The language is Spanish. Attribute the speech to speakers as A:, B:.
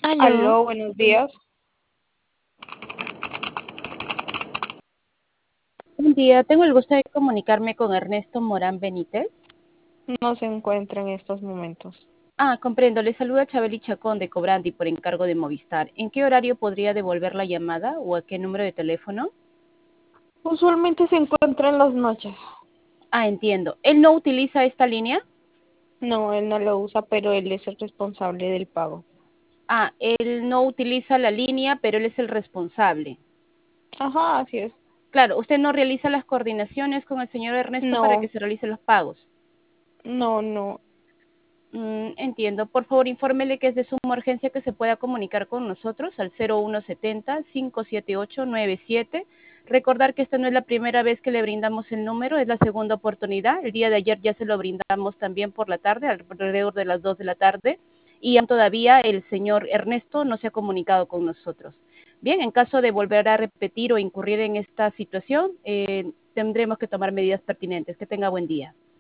A: Aló,
B: Aló, buenos días.
A: buen día. Tengo el gusto de comunicarme con Ernesto Morán Benítez.
B: No se encuentra en estos momentos.
A: Comprendo. Le saluda Chabeli Chacón de Cobrandi por encargo de Movistar. ¿En qué horario podría devolver la llamada o a qué número de teléfono?
B: Usualmente se encuentra en las noches.
A: Entiendo. ¿Él no utiliza esta línea?
B: No, él no lo usa, pero él es el responsable del pago.
A: Él no utiliza la línea, pero él es el responsable.
B: Ajá, así es.
A: Claro, usted no realiza las coordinaciones con el señor Ernesto para que
B: No,
A: se realicen los pagos.
B: no.
A: Entiendo. Por favor, infórmele que es de suma urgencia que se pueda comunicar con nosotros al 0170-578-97. Recordar que esta no es la primera vez que le brindamos el número, es la segunda oportunidad. El día de ayer ya se lo brindamos también por la tarde, alrededor de las 2 de la tarde, y aún todavía el señor Ernesto no se ha comunicado con nosotros. Bien, en caso de volver a repetir o incurrir en esta situación, tendremos que tomar medidas pertinentes. Que tenga buen día.